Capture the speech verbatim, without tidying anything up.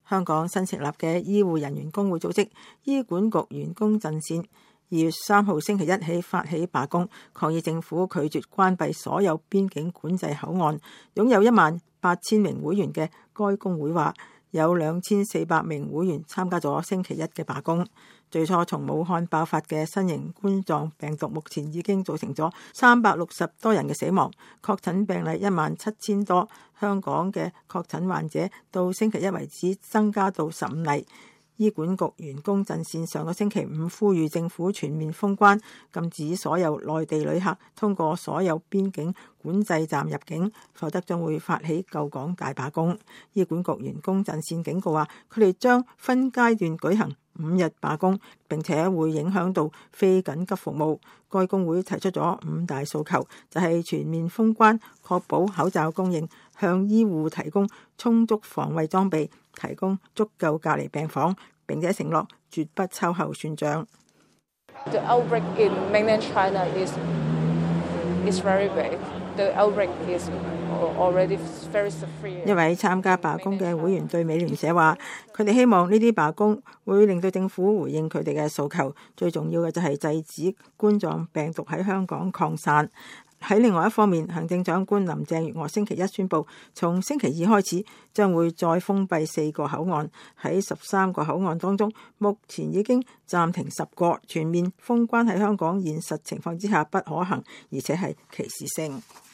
香港新成立嘅醫護人員工會組織醫管局員工陣線二月三號星期一起發起罷工，抗議政府拒絕關閉所有邊境管制口岸。擁有一萬八千名會員嘅該工會話，有兩千四百名會員參加咗星期一嘅罷工。最初從武漢爆發嘅新型冠狀病毒，目前已經造成咗三百六十多人嘅死亡，確診病例一萬七千多。香港嘅確診患者到星期一為止增加到十五例。醫管局員工陣線上個星期五呼籲政府全面封關，禁止所有內地旅客通過所有邊境管制站入境，否則將會發起救港大罷工。醫管局員工陣線警告話，佢哋將分階段舉行五日罷工，並且會影響到非緊急服務。該工會提出咗五大訴求，就係全面封關、確保口罩供應、向醫護提供充足防衛裝備、提供足夠隔離病房，並且承諾絕不秋後算賬。 The outbreak in mainland China is is very big. The outbreak is already very severe. 一位參加罷工嘅會員對美聯社話，佢哋希望呢啲罷工會令到政府回應佢哋嘅訴求，最重要嘅就係制止冠狀病毒喺香港擴散。喺另外一方面，行政長官林鄭月娥星期一宣布，從星期二開始將會再封閉四個口岸。喺十三個口岸當中，目前已經暫停十個。全面封關喺香港現實情況之下不可行，而且係歧視性。